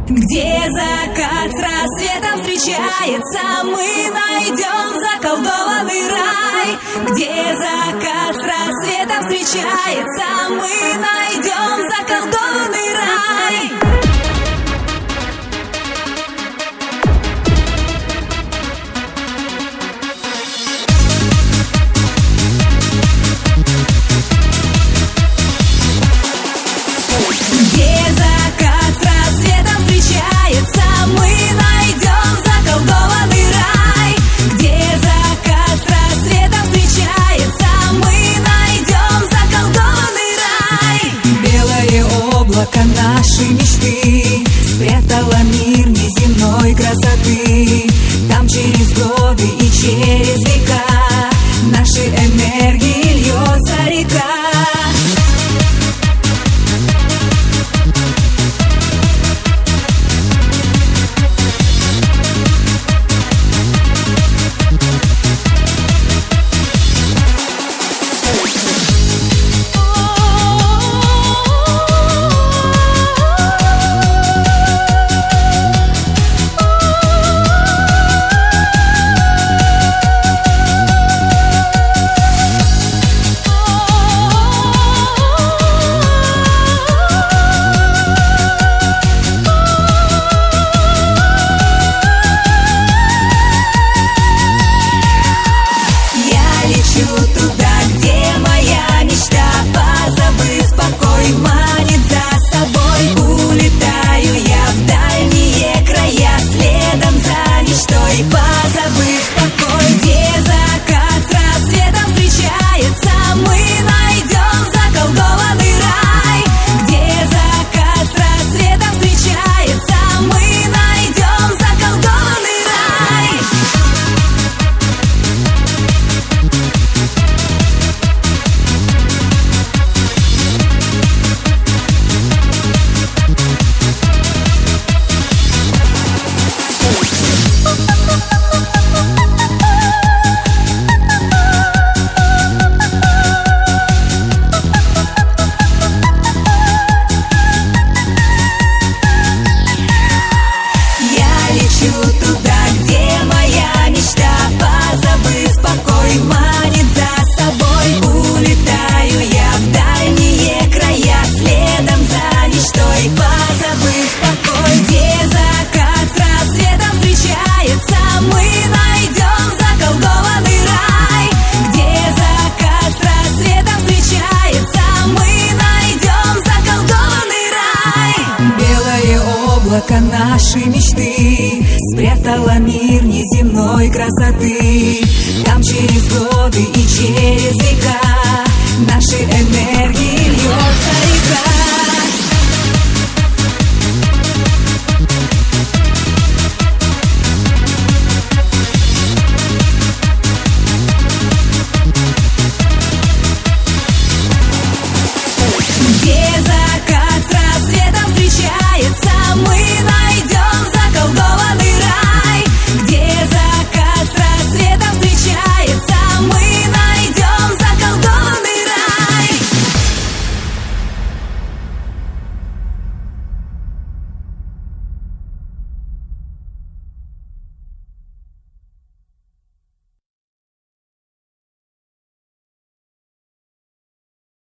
Где закат с рассветом встречается, мы найдем заколдованный рай. Где закат с рассветом встречается, мы найдем заколдованный рай. Где закат с рассветом встречается, мы найдем заколдованный рай. Где закат с рассветом встречается, мы найдем заколдованный рай. Белое облако нашей мечты спрятало мир неземной красоты. Там через годы и через века нашей энергии льется река. Облако нашей мечты спрятало мир неземной красоты. Там через годы и через века нашей энергии льется река.